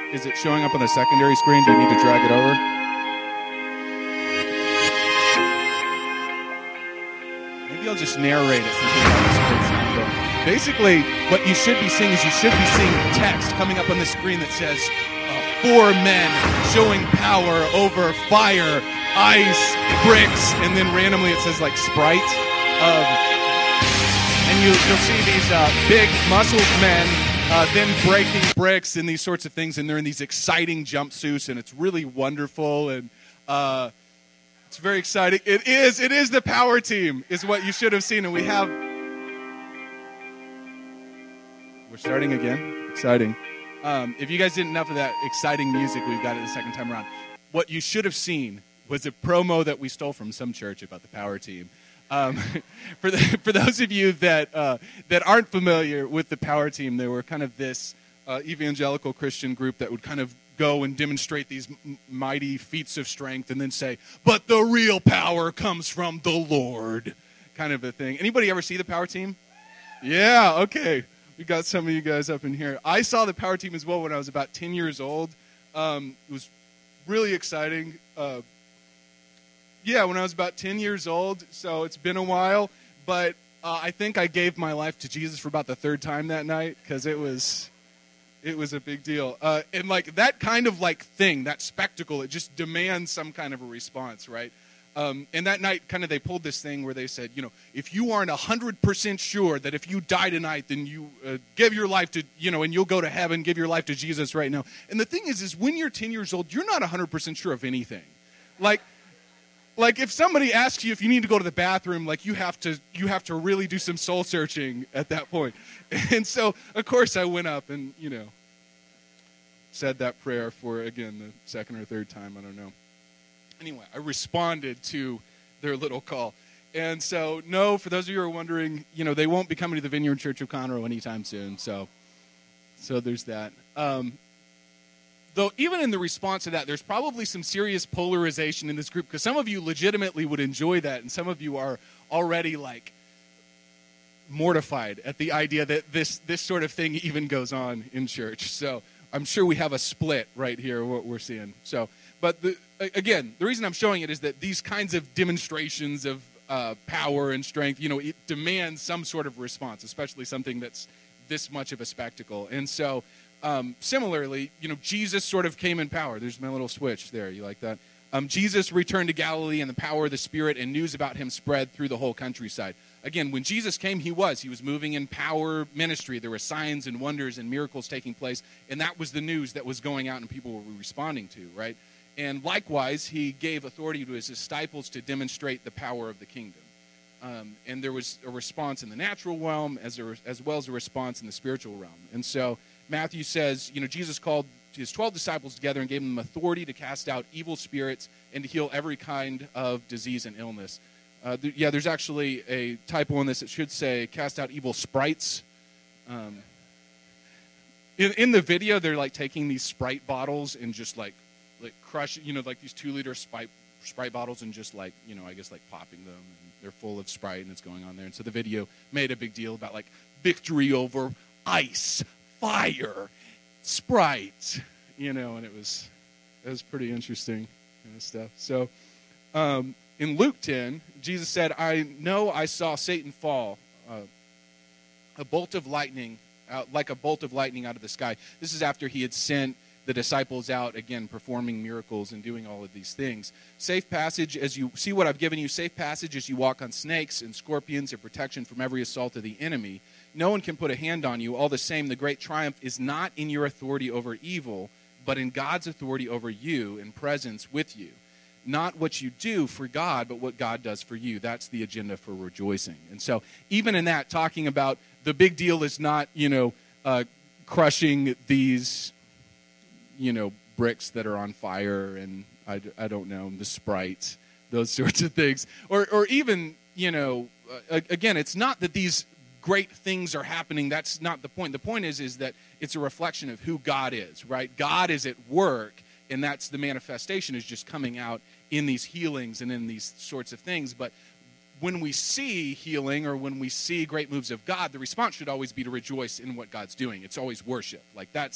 Is it showing up on the secondary screen? Do you need to drag it over? Maybe I'll just narrate it since we have this great sound going. Basically, what you should be seeing is you should be seeing text coming up on the screen that says, 4 men showing power over fire, ice, bricks, and then randomly it says like Sprite. And you'll see these big muscled men then breaking bricks and these sorts of things, and they're in these exciting jumpsuits, and it's really wonderful, and it's very exciting. It is the power team, is what you should have seen, and we're starting again. Exciting. If you guys didn't enough of that exciting music, we've got it the second time around. What you should have seen was a promo that we stole from some church about the power team. For those of you that aren't familiar with the power team, they were kind of this evangelical Christian group that would kind of go and demonstrate these mighty feats of strength and then say, but the real power comes from the Lord, kind of a thing. Anybody ever see the power team? Yeah, okay. We got some of you guys up in here. I saw the power team as well when I was about 10 years old. It was really exciting. When I was about 10 years old, so it's been a while. But I think I gave my life to Jesus for about the 3rd time that night because it was a big deal. And like that kind of like thing, that spectacle, it just demands some kind of a response, right? And that night, kind of, they pulled this thing where they said, if you aren't 100% sure that if you die tonight, then you give your life to, and you'll go to heaven, give your life to Jesus right now. And the thing is when you're 10 years old, you're not 100% sure of anything. Like if somebody asks you if you need to go to the bathroom, like you have to really do some soul searching at that point. And so, of course, I went up and, said that prayer for, again, the 2nd or 3rd time, I don't know. Anyway, I responded to their little call. And so, no, for those of you who are wondering, they won't be coming to the Vineyard Church of Conroe anytime soon. So there's that. Though even in the response to that, there's probably some serious polarization in this group because some of you legitimately would enjoy that, and some of you are already like mortified at the idea that this sort of thing even goes on in church. So I'm sure we have a split right here, what we're seeing. But again, the reason I'm showing it is that these kinds of demonstrations of power and strength, it demands some sort of response, especially something that's this much of a spectacle. And so similarly, Jesus sort of came in power. There's my little switch there. You like that? Jesus returned to Galilee in the power of the Spirit, and news about him spread through the whole countryside. Again, when Jesus came, he was moving in power ministry. There were signs and wonders and miracles taking place, and that was the news that was going out and people were responding to, right? And likewise, he gave authority to his disciples to demonstrate the power of the kingdom. And there was a response in the natural realm as well as a response in the spiritual realm. And so Matthew says, Jesus called his 12 disciples together and gave them authority to cast out evil spirits and to heal every kind of disease and illness. There's actually a typo in this. It should say cast out evil sprites. In the video, they're like taking these Sprite bottles and just like crush, like these 2-liter Sprite bottles and just like, I guess like popping them. And they're full of Sprite and it's going on there. And so the video made a big deal about like victory over ice, fire, Sprite, and it was pretty interesting kind of stuff. So in Luke 10, Jesus said, I know I saw Satan fall, a bolt of lightning, like a bolt of lightning out of the sky. This is after he had sent the disciples out, again, performing miracles and doing all of these things. Safe passage as you see what I've given you, safe passage as you walk on snakes and scorpions and protection from every assault of the enemy. No one can put a hand on you. All the same, the great triumph is not in your authority over evil, but in God's authority over you and presence with you. Not what you do for God, but what God does for you. That's the agenda for rejoicing. And so even in that, talking about the big deal is not, crushing these, bricks that are on fire and I don't know, the Sprite, those sorts of things. Or even, again, it's not that these great things are happening. That's not the point. The point is that it's a reflection of who God is, right? God is at work, and that's the manifestation is just coming out in these healings and in these sorts of things. But when we see healing or when we see great moves of God, the response should always be to rejoice in what God's doing. It's always worship. Like that's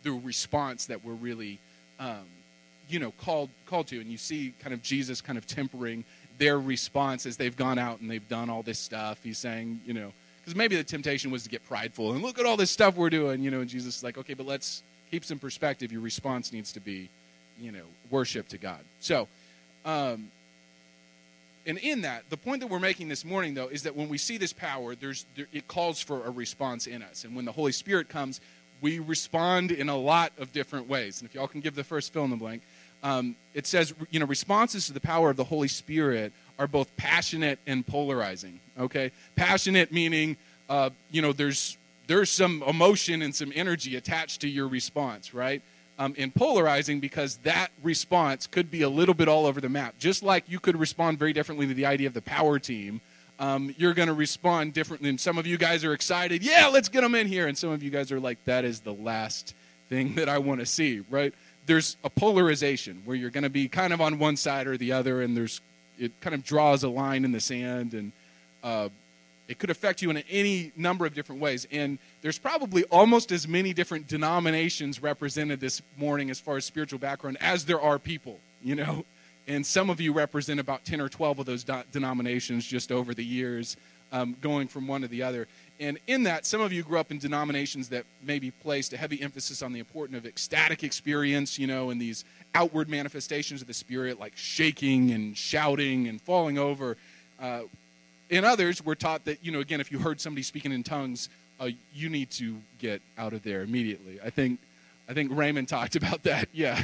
the response that we're really, called to. And you see kind of Jesus kind of tempering their response as they've gone out and they've done all this stuff. He's saying, because maybe the temptation was to get prideful and look at all this stuff we're doing, and Jesus is like, okay, but let's keep some perspective. Your response needs to be, worship to God. So, and in that, the point that we're making this morning, though, is that when we see this power, it calls for a response in us. And when the Holy Spirit comes, we respond in a lot of different ways. And if y'all can give the first fill in the blank, it says, responses to the power of the Holy Spirit are both passionate and polarizing, okay? Passionate meaning, there's some emotion and some energy attached to your response, right? And polarizing because that response could be a little bit all over the map. Just like you could respond very differently to the idea of the power team, you're going to respond differently. And some of you guys are excited, yeah, let's get them in here. And some of you guys are like, that is the last thing that I want to see, right? There's a polarization where you're going to be kind of on one side or the other, and it kind of draws a line in the sand, and it could affect you in any number of different ways. And there's probably almost as many different denominations represented this morning as far as spiritual background as there are people, And some of you represent about 10 or 12 of those denominations just over the years, going from one to the other. And in that, some of you grew up in denominations that maybe placed a heavy emphasis on the importance of ecstatic experience, and these outward manifestations of the Spirit, like shaking and shouting and falling over. In others, we're taught that, again, if you heard somebody speaking in tongues, you need to get out of there immediately. I think Raymond talked about that. Yeah.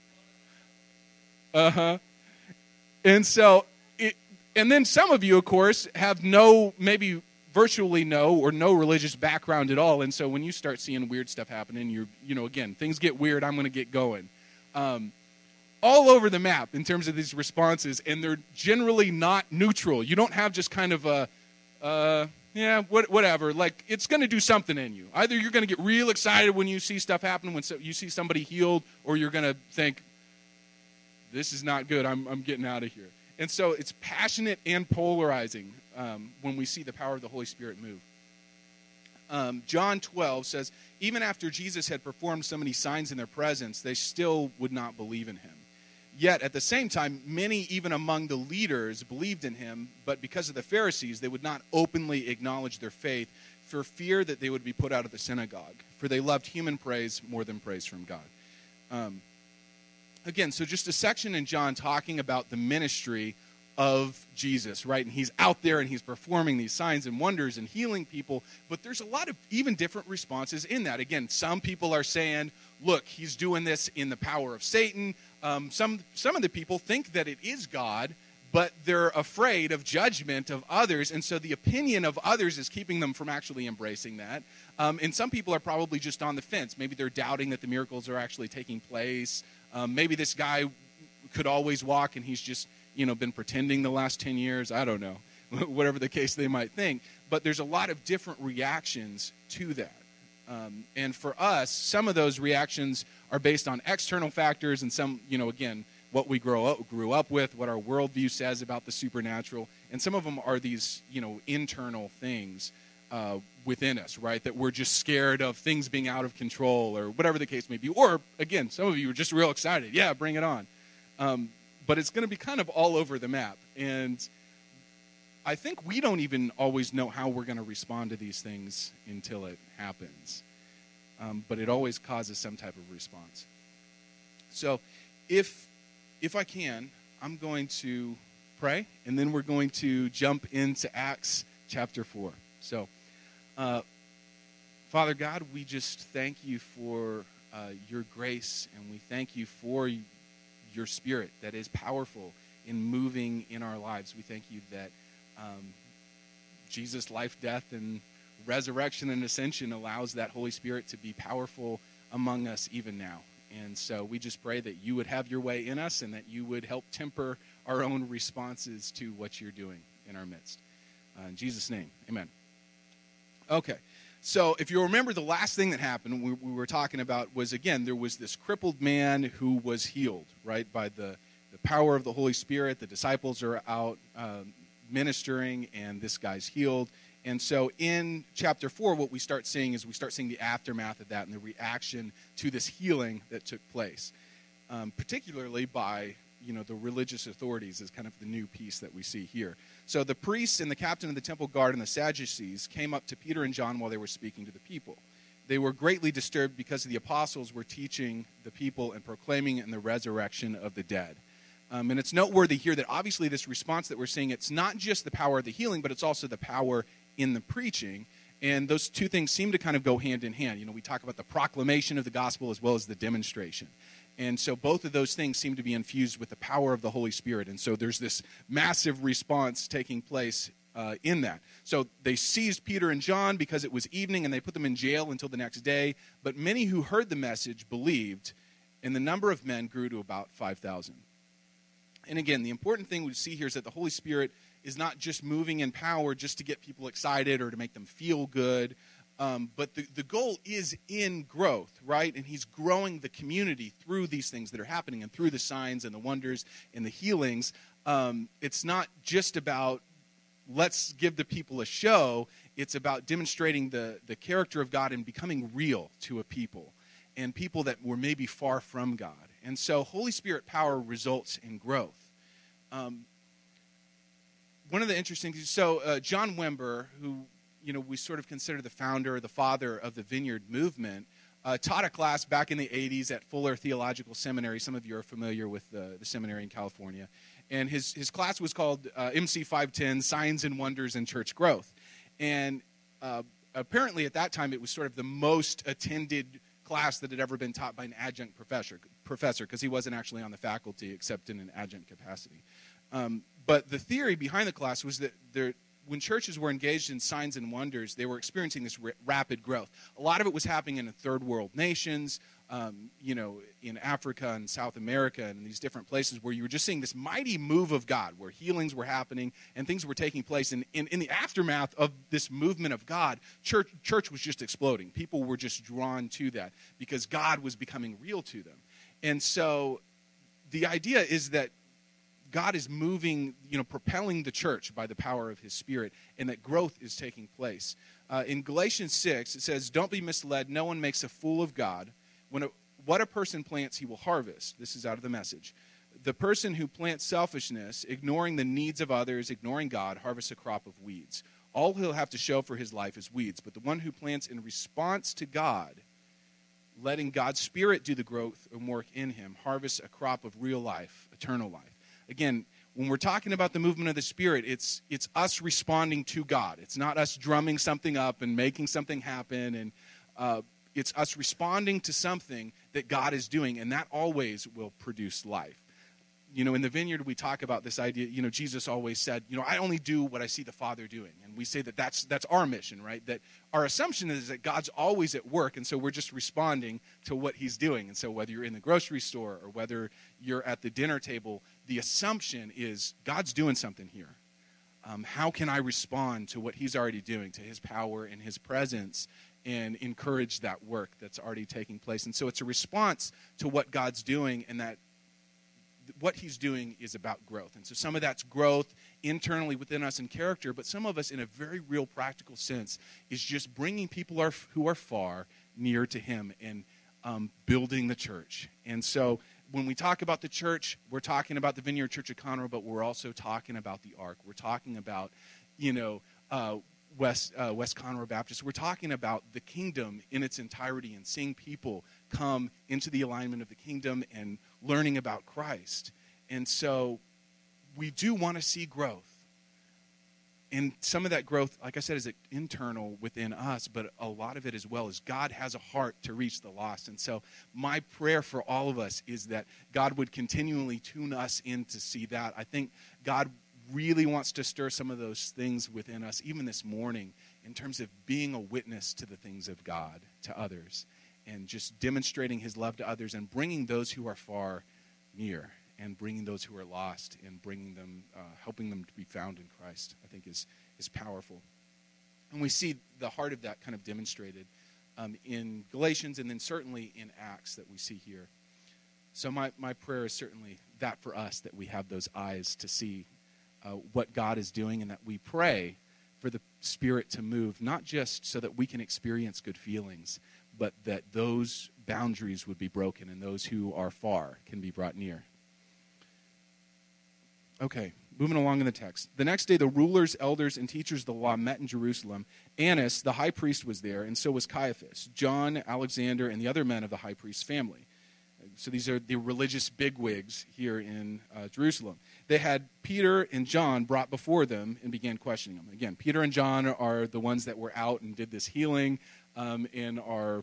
And so, and then some of you, of course, have maybe virtually no religious background at all. And so when you start seeing weird stuff happening, again, things get weird, I'm going to get going. All over the map in terms of these responses, and they're generally not neutral. You don't have just kind of whatever. Like, it's going to do something in you. Either you're going to get real excited when you see stuff happen, when you see somebody healed, or you're going to think, this is not good, I'm getting out of here. And so it's passionate and polarizing when we see the power of the Holy Spirit move. John 12 says, even after Jesus had performed so many signs in their presence, they still would not believe in him. Yet, at the same time, many, even among the leaders, believed in him, but because of the Pharisees, they would not openly acknowledge their faith for fear that they would be put out of the synagogue, for they loved human praise more than praise from God. Again, so just a section in John talking about the ministry of Jesus, right? And he's out there and he's performing these signs and wonders and healing people, but there's a lot of even different responses in that. Again, some people are saying, look, he's doing this in the power of Satan. Some of the people think that it is God, but they're afraid of judgment of others, and so the opinion of others is keeping them from actually embracing that. And some people are probably just on the fence. Maybe they're doubting that the miracles are actually taking place. Maybe this guy could always walk and he's just, been pretending the last 10 years. I don't know, whatever the case they might think. But there's a lot of different reactions to that. And for us, some of those reactions are based on external factors, and some, again, what we grew up with, what our worldview says about the supernatural. And some of them are these, internal things within us, right? That we're just scared of things being out of control or whatever the case may be. Or, again, some of you are just real excited. Yeah, bring it on. But it's going to be kind of all over the map. And I think we don't even always know how we're going to respond to these things until it happens. But it always causes some type of response. So if I can, I'm going to pray, and then we're going to jump into Acts chapter 4. So, Father God, we just thank you for your grace, and we thank you for your Spirit that is powerful in moving in our lives. We thank you that Jesus' life, death, and resurrection and ascension allows that Holy Spirit to be powerful among us even now. And so we just pray that you would have your way in us and that you would help temper our own responses to what you're doing in our midst. In Jesus' name, amen. Okay, so if you remember, the last thing that happened we were talking about was, again, there was this crippled man who was healed, right, by the power of the Holy Spirit. The disciples are out ministering, and this guy's healed. And so in chapter 4, what we start seeing is the aftermath of that and the reaction to this healing that took place, particularly by the religious authorities is kind of the new piece that we see here. So the priests and the captain of the temple guard and the Sadducees came up to Peter and John while they were speaking to the people. They were greatly disturbed because the apostles were teaching the people and proclaiming in the resurrection of the dead. And it's noteworthy here that obviously this response that we're seeing, it's not just the power of the healing, but it's also the power in the preaching. And those two things seem to kind of go hand in hand. We talk about the proclamation of the gospel as well as the demonstration. And so both of those things seem to be infused with the power of the Holy Spirit. And so there's this massive response taking place in that. So they seized Peter and John because it was evening, and they put them in jail until the next day. But many who heard the message believed, and the number of men grew to about 5,000. And again, the important thing we see here is that the Holy Spirit is not just moving in power just to get people excited or to make them feel good, but the goal is in growth, right? And he's growing the community through these things that are happening and through the signs and the wonders and the healings. It's not just about let's give the people a show. It's about demonstrating the character of God and becoming real to a people and people that were maybe far from God. And so Holy Spirit power results in growth. One of the interesting things, so John Wimber, who we sort of consider the founder or the father of the Vineyard movement, taught a class back in the 80s at Fuller Theological Seminary. Some of you are familiar with the seminary in California. And his class was called MC 510, Signs and Wonders in Church Growth. And apparently at that time it was sort of the most attended class that had ever been taught by an adjunct professor, because he wasn't actually on the faculty except in an adjunct capacity. But the theory behind the class was that when churches were engaged in signs and wonders, they were experiencing this rapid growth. A lot of it was happening in third world nations, in Africa and South America and in these different places where you were just seeing this mighty move of God, where healings were happening and things were taking place. And in the aftermath of this movement of God, church was just exploding. People were just drawn to that because God was becoming real to them. And so the idea is that God is moving, propelling the church by the power of his Spirit, and that growth is taking place. In Galatians 6, it says, "Don't be misled. No one makes a fool of God. What a person plants, he will harvest." This is out of the Message. "The person who plants selfishness, ignoring the needs of others, ignoring God, harvests a crop of weeds. All he'll have to show for his life is weeds. But the one who plants in response to God, letting God's Spirit do the growth and work in him, harvests a crop of real life, eternal life." Again, when we're talking about the movement of the Spirit, it's us responding to God. It's not us drumming something up and making something happen. And it's us responding to something that God is doing, and that always will produce life. In the Vineyard, we talk about this idea, Jesus always said, I only do what I see the Father doing. And we say that that's our mission, right? That our assumption is that God's always at work, and so we're just responding to what he's doing. And so whether you're in the grocery store or whether you're at the dinner table, the assumption is God's doing something here. How can I respond to what he's already doing, to his power and his presence, and encourage that work that's already taking place? And so it's a response to what God's doing, and that what he's doing is about growth. And so some of that's growth internally within us in character, but some of us in a very real practical sense is just bringing people who are far near to him and building the church. And so when we talk about the church, we're talking about the Vineyard Church of Conroe, but we're also talking about the Ark. We're talking about, West Conroe Baptist. We're talking about the kingdom in its entirety and seeing people come into the alignment of the kingdom and learning about Christ. And so we do want to see growth. And some of that growth, like I said, is internal within us, but a lot of it as well is God has a heart to reach the lost. And so my prayer for all of us is that God would continually tune us in to see that. I think God really wants to stir some of those things within us, even this morning, in terms of being a witness to the things of God to others and just demonstrating his love to others and bringing those who are far near and bringing those who are lost and bringing them, helping them to be found in Christ, I think is powerful. And we see the heart of that kind of demonstrated in Galatians and then certainly in Acts that we see here. So my prayer is certainly that for us, that we have those eyes to see what God is doing, and that we pray for the Spirit to move, not just so that we can experience good feelings, but that those boundaries would be broken and those who are far can be brought near. Okay, moving along in the text. The next day, the rulers, elders, and teachers of the law met in Jerusalem. Annas, the high priest, was there, and so was Caiaphas, John, Alexander, and the other men of the high priest's family. So these are the religious bigwigs here in Jerusalem. They had Peter and John brought before them and began questioning them. Again, Peter and John are the ones that were out and did this healing and are,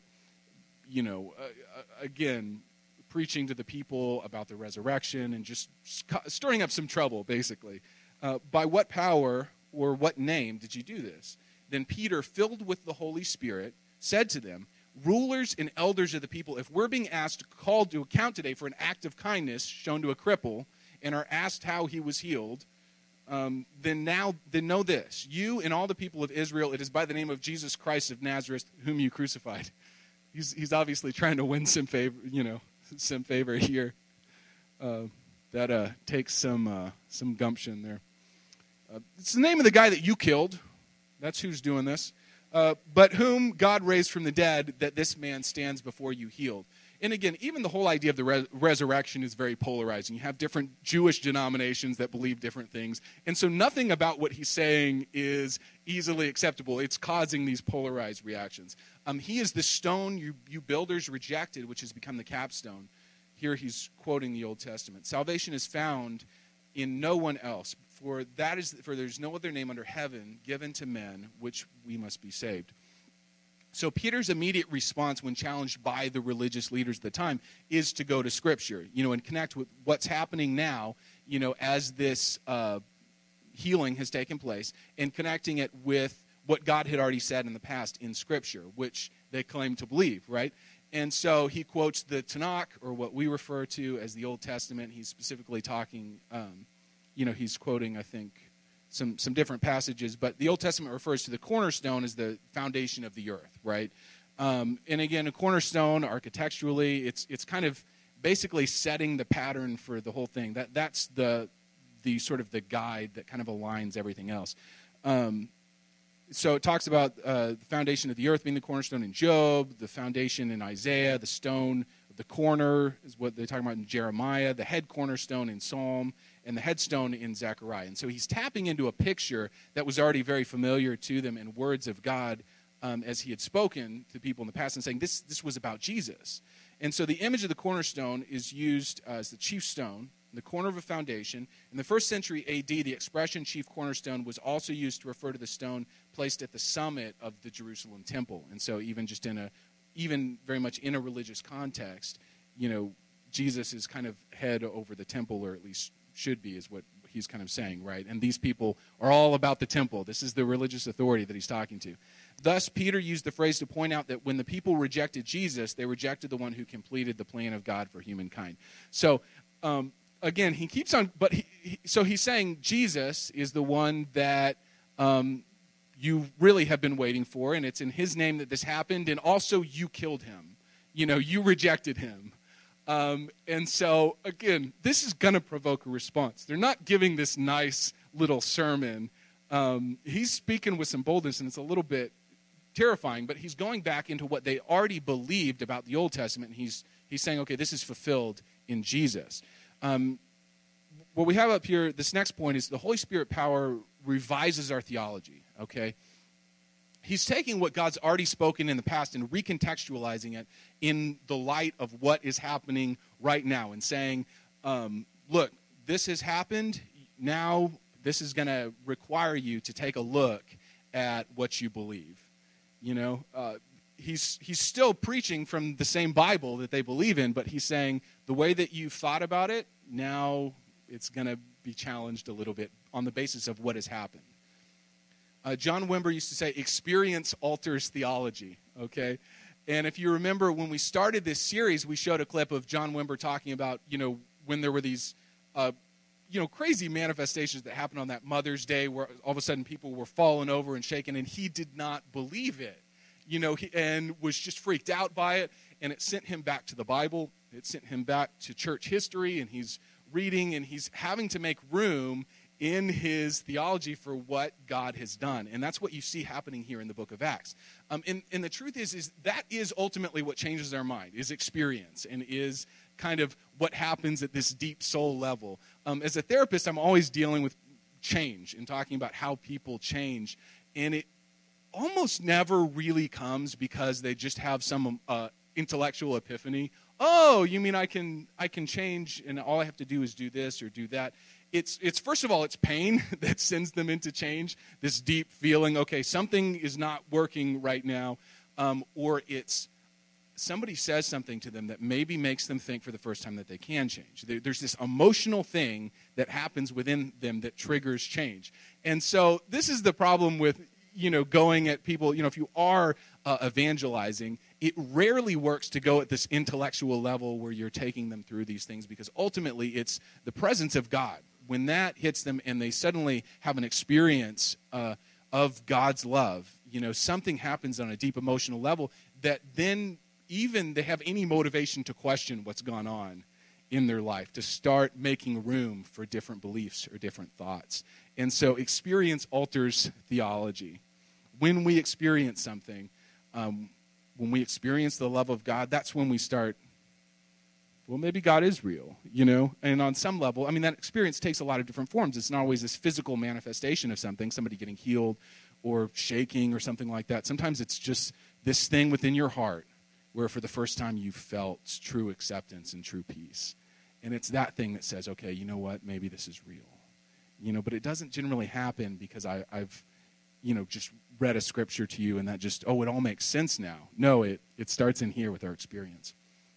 again, preaching to the people about the resurrection and just stirring up some trouble, basically. By what power or what name did you do this? Then Peter, filled with the Holy Spirit, said to them, rulers and elders of the people, if we're being called to account today for an act of kindness shown to a cripple and are asked how he was healed, then know this. You and all the people of Israel, it is by the name of Jesus Christ of Nazareth whom you crucified. He's obviously trying to win some favor here. That takes some gumption there. It's the name of the guy that you killed. That's who's doing this. But whom God raised from the dead, that this man stands before you healed. And again, even the whole idea of the resurrection is very polarizing. You have different Jewish denominations that believe different things. And so nothing about what he's saying is easily acceptable. It's causing these polarized reactions. He is the stone you builders rejected, which has become the capstone. Here he's quoting the Old Testament. Salvation is found in no one else, for there's no other name under heaven given to men which we must be saved. So Peter's immediate response when challenged by the religious leaders at the time is to go to Scripture, and connect with what's happening now, as this healing has taken place, and connecting it with what God had already said in the past in Scripture, which they claim to believe, right? And so he quotes the Tanakh, or what we refer to as the Old Testament. He's specifically talking, he's quoting, I think, some different passages. But the Old Testament refers to the cornerstone as the foundation of the earth, right? And again, a cornerstone, architecturally, it's kind of basically setting the pattern for the whole thing. That's the sort of the guide that kind of aligns everything else. So it talks about the foundation of the earth being the cornerstone in Job, the foundation in Isaiah, the stone, the corner is what they're talking about in Jeremiah, the head cornerstone in Psalm, and the headstone in Zechariah. And so he's tapping into a picture that was already very familiar to them in words of God as he had spoken to people in the past and saying this was about Jesus. And so the image of the cornerstone is used as the chief stone, the corner of a foundation. In the 1st century A.D., the expression chief cornerstone was also used to refer to the stone placed at the summit of the Jerusalem temple. And so even very much in a religious context, Jesus is kind of head over the temple, or at least should be, is what he's kind of saying, right? And these people are all about the temple. This is the religious authority that he's talking to. Thus, Peter used the phrase to point out that when the people rejected Jesus, they rejected the one who completed the plan of God for humankind. So, again, he keeps on, but so he's saying Jesus is the one that you really have been waiting for, and it's in his name that this happened, and also you killed him. You rejected him. And so, again, this is going to provoke a response. They're not giving this nice little sermon. He's speaking with some boldness, and it's a little bit terrifying, but he's going back into what they already believed about the Old Testament, and he's saying, okay, this is fulfilled in Jesus. What we have up here, this next point, is the Holy Spirit power revises our theology, okay? He's taking what God's already spoken in the past and recontextualizing it in the light of what is happening right now and saying, look, this has happened. Now this is going to require you to take a look at what you believe. He's still preaching from the same Bible that they believe in, but he's saying the way that you've thought about it, now it's going to be challenged a little bit on the basis of what has happened. John Wimber used to say, experience alters theology, okay? And if you remember when we started this series, we showed a clip of John Wimber talking about, when there were these, crazy manifestations that happened on that Mother's Day where all of a sudden people were falling over and shaking, and he did not believe it, and was just freaked out by it, and it sent him back to the Bible. It sent him back to church history, and he's reading, and he's having to make room in his theology for what God has done. And that's what you see happening here in the book of Acts. And the truth is that is ultimately what changes our mind, is experience, and is kind of what happens at this deep soul level. As a therapist, I'm always dealing with change and talking about how people change. And it almost never really comes because they just have some intellectual epiphany. Oh, you mean I can change, and all I have to do is do this or do that. It's first of all, it's pain that sends them into change, this deep feeling, okay, something is not working right now, or it's somebody says something to them that maybe makes them think for the first time that they can change. There's this emotional thing that happens within them that triggers change. And so this is the problem with, going at people, if you are evangelizing, it rarely works to go at this intellectual level where you're taking them through these things, because ultimately it's the presence of God. When that hits them and they suddenly have an experience of God's love, something happens on a deep emotional level that then even they have any motivation to question what's gone on in their life, to start making room for different beliefs or different thoughts. And so experience alters theology. When we experience something, when we experience the love of God, that's when we start, well, maybe God is real, And on some level, that experience takes a lot of different forms. It's not always this physical manifestation of something, somebody getting healed or shaking or something like that. Sometimes it's just this thing within your heart where for the first time you felt true acceptance and true peace. And it's that thing that says, okay, you know what, maybe this is real. But it doesn't generally happen because I've just read a scripture to you and that just, it all makes sense now. No, it starts in here with our experience.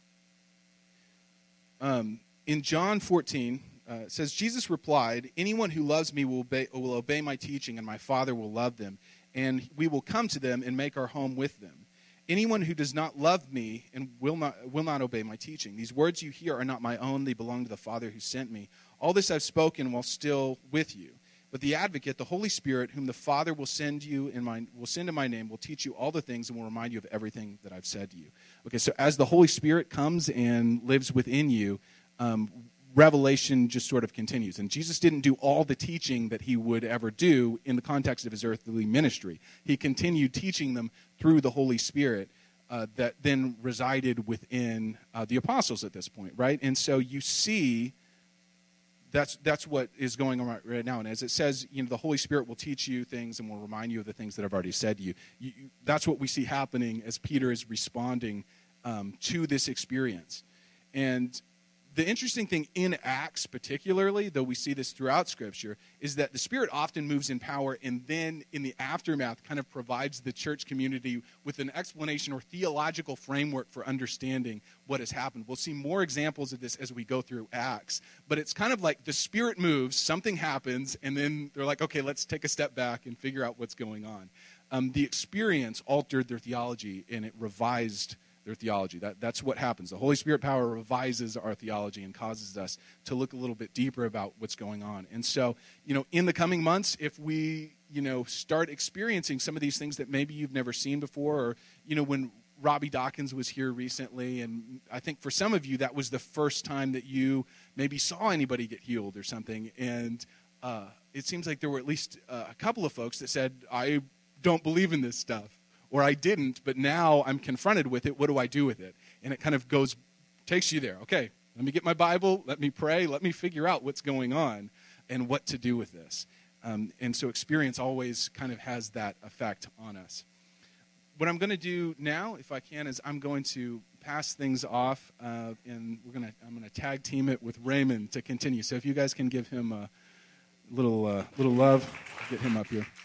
In John 14, it says, Jesus replied, anyone who loves me will obey my teaching, and my Father will love them, and we will come to them and make our home with them. Anyone who does not love me and will not obey my teaching. These words you hear are not my own, they belong to the Father who sent me. All this I've spoken while still with you. But the Advocate, the Holy Spirit, whom the Father will send in my name, will teach you all the things and will remind you of everything that I've said to you. Okay, so as the Holy Spirit comes and lives within you, revelation just sort of continues. And Jesus didn't do all the teaching that he would ever do in the context of his earthly ministry. He continued teaching them through the Holy Spirit that then resided within the apostles at this point, right? And so you see that's what is going on right now. And as it says, the Holy Spirit will teach you things and will remind you of the things that I've already said to you. That's what we see happening as Peter is responding to this experience. And the interesting thing in Acts particularly, though we see this throughout Scripture, is that the Spirit often moves in power and then in the aftermath kind of provides the church community with an explanation or theological framework for understanding what has happened. We'll see more examples of this as we go through Acts, but it's kind of like the Spirit moves, something happens, and then they're like, okay, let's take a step back and figure out what's going on. The experience altered their theology and it revised their theology. That's what happens. The Holy Spirit power revises our theology and causes us to look a little bit deeper about what's going on. And so, in the coming months, if we, start experiencing some of these things that maybe you've never seen before, or, when Robbie Dawkins was here recently, and I think for some of you that was the first time that you maybe saw anybody get healed or something, and it seems like there were at least a couple of folks that said, I don't believe in this stuff. Or I didn't, but now I'm confronted with it. What do I do with it? And it kind of takes you there. Okay, let me get my Bible. Let me pray. Let me figure out what's going on and what to do with this. And so experience always kind of has that effect on us. What I'm going to do now, if I can, is I'm going to pass things off, and I'm going to tag team it with Raymond to continue. So if you guys can give him a little love, get him up here.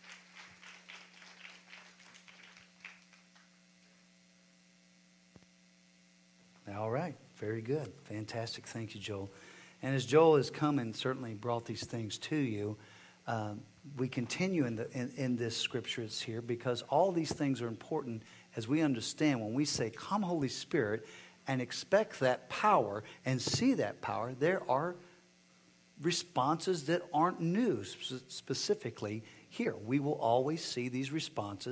All right. Very good. Fantastic. Thank you, Joel. And as Joel has come and certainly brought these things to you, we continue in this scripture that's here because all these things are important as we understand when we say, come Holy Spirit, and expect that power and see that power, there are responses that aren't new specifically here. We will always see these responses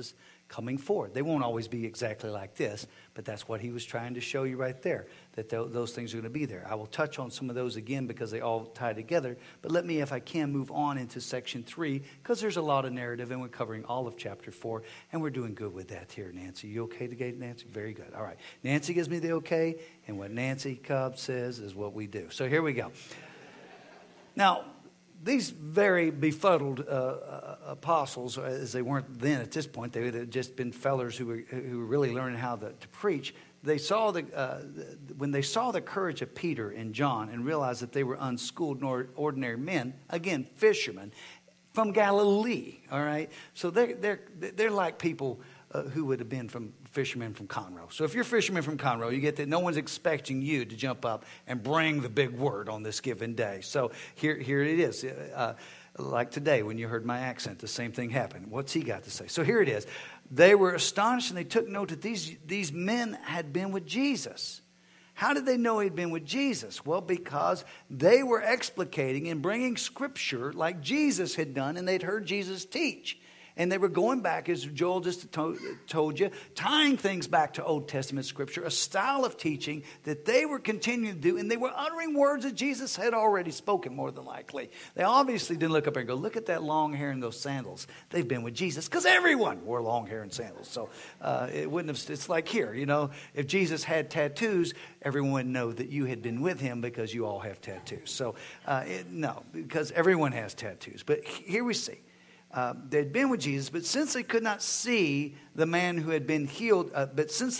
coming forward. They won't always be exactly like this, but that's what he was trying to show you right there, that those things are going to be there. I will touch on some of those again because they all tie together, but let me, if I can, move on into section 3 because there's a lot of narrative and we're covering all of chapter 4, and we're doing good with that here, Nancy. You okay today, Nancy? Very good. All right. Nancy gives me the okay, and what Nancy Cobb says is what we do. So here we go. Now, these very befuddled apostles, as they weren't then at this point, they had just been fellers who were really learning how to preach. They saw when they saw the courage of Peter and John and realized that they were unschooled nor ordinary men, again, fishermen from Galilee. All right, so they're like people who would have been from fishermen from Conroe. So if you're fishermen from Conroe, you get that no one's expecting you to jump up and bring the big word on this given day. So here it is. Like today when you heard my accent, the same thing happened. What's he got to say? So here it is. They were astonished and they took note that these men had been with Jesus. How did they know he'd been with Jesus? Well, because they were explicating and bringing scripture like Jesus had done, and they'd heard Jesus teach. And they were going back, as Joel just told you, tying things back to Old Testament scripture, a style of teaching that they were continuing to do. And they were uttering words that Jesus had already spoken, more than likely. They obviously didn't look up and go, look at that long hair and those sandals. They've been with Jesus, because everyone wore long hair and sandals. So it wouldn't have, it's like here, if Jesus had tattoos, everyone would know that you had been with him because you all have tattoos. So no, because everyone has tattoos. But here we see. They'd been with Jesus, but since they could not see the man who had been healed, standing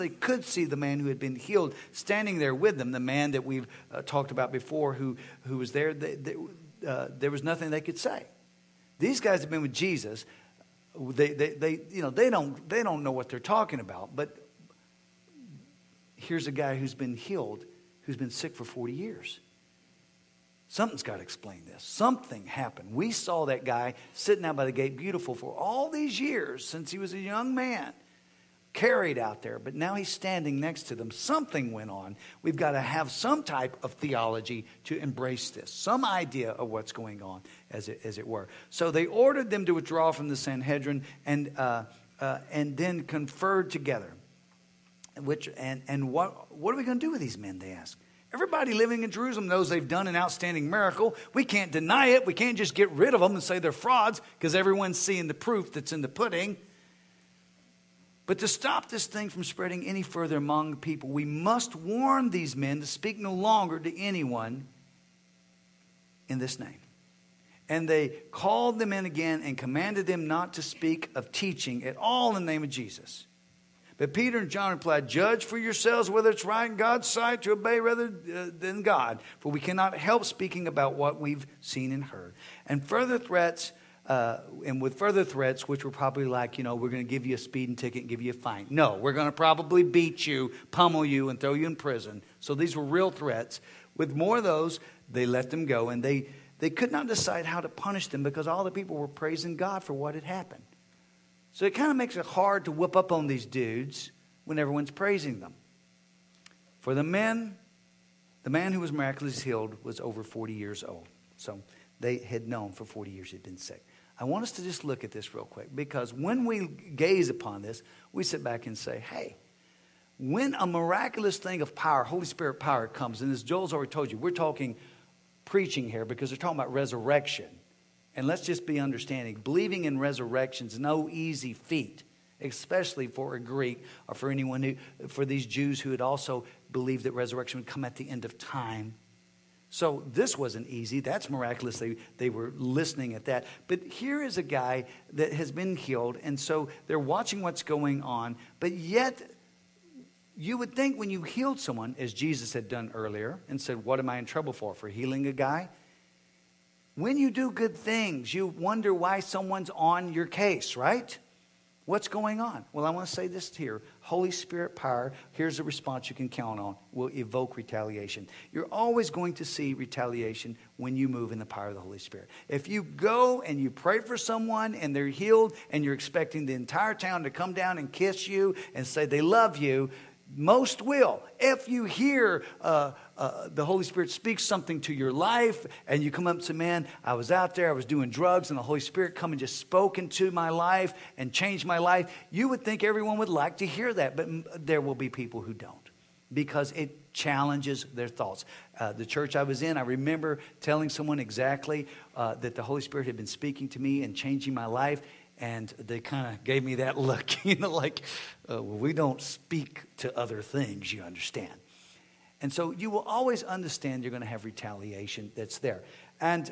there with them, the man that we've talked about before who was there, there was nothing they could say. These guys have been with Jesus. They don't know what they're talking about. But here's a guy who's been healed, who's been sick for 40 years. Something's got to explain this. Something happened. We saw that guy sitting out by the gate, beautiful for all these years since he was a young man, carried out there. But now he's standing next to them. Something went on. We've got to have some type of theology to embrace this, some idea of what's going on, as it were. So they ordered them to withdraw from the Sanhedrin and then conferred together. What are we going to do with these men? They asked. Everybody living in Jerusalem knows they've done an outstanding miracle. We can't deny it. We can't just get rid of them and say they're frauds because everyone's seeing the proof that's in the pudding. But to stop this thing from spreading any further among the people, we must warn these men to speak no longer to anyone in this name. And they called them in again and commanded them not to speak of teaching at all in the name of Jesus. But Peter and John replied, judge for yourselves whether it's right in God's sight to obey rather than God. For we cannot help speaking about what we've seen and heard. And with further threats, which were probably like, we're going to give you a speeding ticket and give you a fine. No, we're going to probably beat you, pummel you, and throw you in prison. So these were real threats. With more of those, they let them go. And they could not decide how to punish them because all the people were praising God for what had happened. So it kind of makes it hard to whip up on these dudes when everyone's praising them. For the man who was miraculously healed was over 40 years old. So they had known for 40 years he'd been sick. I want us to just look at this real quick, because when we gaze upon this, we sit back and say, hey, when a miraculous thing of power, Holy Spirit power comes, and as Joel's already told you, we're talking preaching here because they're talking about resurrection. And let's just be understanding, believing in resurrection is no easy feat, especially for a Greek or for for these Jews who had also believed that resurrection would come at the end of time. So this wasn't easy. That's miraculous. They were listening at that. But here is a guy that has been healed, and so they're watching what's going on. But yet, you would think when you healed someone, as Jesus had done earlier, and said, what am I in trouble for healing a guy? When you do good things, you wonder why someone's on your case, right? What's going on? Well, I want to say this here. Holy Spirit power, here's a response you can count on, will evoke retaliation. You're always going to see retaliation when you move in the power of the Holy Spirit. If you go and you pray for someone and they're healed and you're expecting the entire town to come down and kiss you and say they love you, Most will. If you hear the Holy Spirit speak something to your life and you come up and say, man, I was out there, I was doing drugs, and the Holy Spirit come and just spoke into my life and changed my life, you would think everyone would like to hear that, but there will be people who don't, because it challenges their thoughts. The church I was in, I remember telling someone exactly that the Holy Spirit had been speaking to me and changing my life. And they kind of gave me that look, like, well, we don't speak to other things, you understand. And so you will always understand you're going to have retaliation that's there. And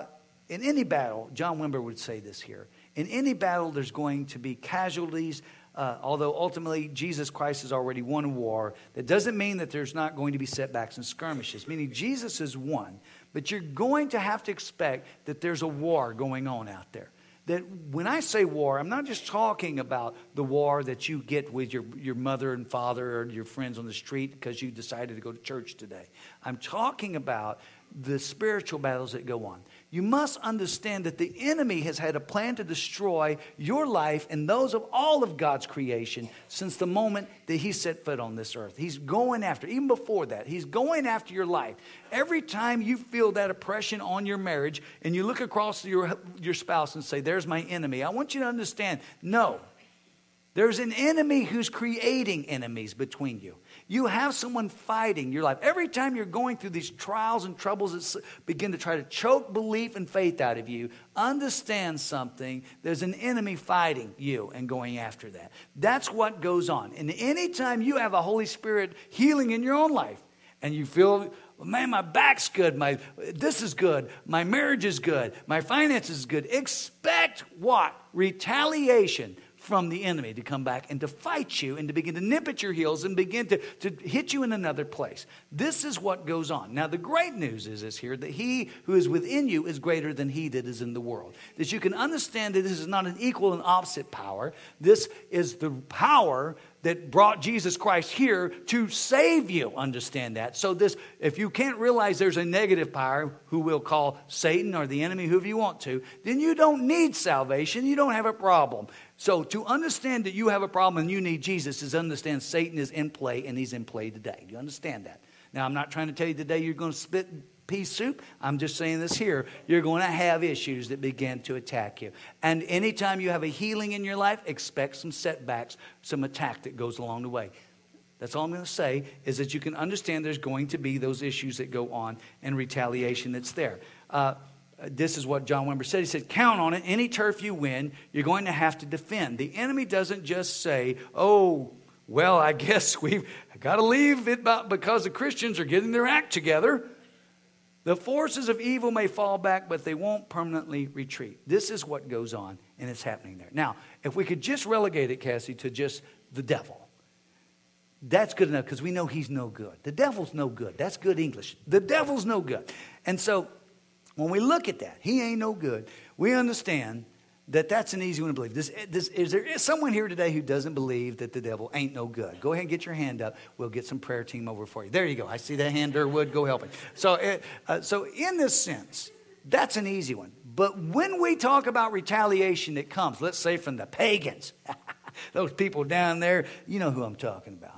in any battle, John Wimber would say this here, in any battle there's going to be casualties, although ultimately Jesus Christ has already won war. That doesn't mean that there's not going to be setbacks and skirmishes, meaning Jesus has won. But you're going to have to expect that there's a war going on out there. That when I say war, I'm not just talking about the war that you get with your mother and father or your friends on the street because you decided to go to church today. I'm talking about the spiritual battles that go on. You must understand that the enemy has had a plan to destroy your life and those of all of God's creation since the moment that he set foot on this earth. He's going after, even before that, he's going after your life. Every time you feel that oppression on your marriage and you look across your spouse and say, there's my enemy, I want you to understand, no. There's an enemy who's creating enemies between you. You have someone fighting your life. Every time you're going through these trials and troubles that begin to try to choke belief and faith out of you, understand something. There's an enemy fighting you and going after that. That's what goes on. And anytime you have a Holy Spirit healing in your own life and you feel, man, my back's good, this is good, my marriage is good, my finances is good, expect what? Retaliation from the enemy to come back and to fight you and to begin to nip at your heels and begin to hit you in another place. This is what goes on. Now, the great news is this here, that he who is within you is greater than he that is in the world. That you can understand that this is not an equal and opposite power. This is the power that brought Jesus Christ here to save you. Understand that. So this, if you can't realize there's a negative power who we'll call Satan or the enemy, whoever you want to, then you don't need salvation. You don't have a problem. So to understand that you have a problem and you need Jesus is understand Satan is in play, and he's in play today. Do you understand that? Now, I'm not trying to tell you today you're going to spit pea soup. I'm just saying this here. You're going to have issues that begin to attack you. And anytime you have a healing in your life, expect some setbacks, some attack that goes along the way. That's all I'm going to say, is that you can understand there's going to be those issues that go on and retaliation that's there. This is what John Wimber said. He said, count on it. Any turf you win, you're going to have to defend. The enemy doesn't just say, oh, well, I guess we've got to leave it because the Christians are getting their act together. The forces of evil may fall back, but they won't permanently retreat. This is what goes on, and it's happening there. Now, if we could just relegate it, Cassie, to just the devil, that's good enough, because we know he's no good. The devil's no good. That's good English. The devil's no good. And so when we look at that, he ain't no good, we understand that that's an easy one to believe. Is there someone here today who doesn't believe that the devil ain't no good? Go ahead and get your hand up. We'll get some prayer team over for you. There you go. I see that hand, Durwood. Go help him. So in this sense, that's an easy one. But when we talk about retaliation that comes, let's say from the pagans, those people down there, you know who I'm talking about.